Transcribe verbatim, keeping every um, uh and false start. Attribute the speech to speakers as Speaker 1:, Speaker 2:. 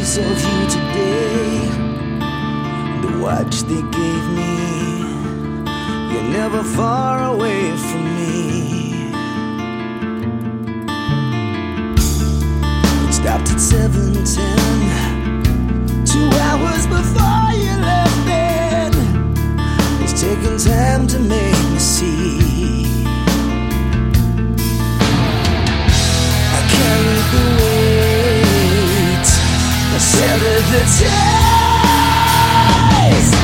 Speaker 1: pictures of you today, the watch they gave me. You're never far away from me. It stopped at seven ten, two hours before you left. Then it's taken time to make me see. I carried the weight, I severed the ties.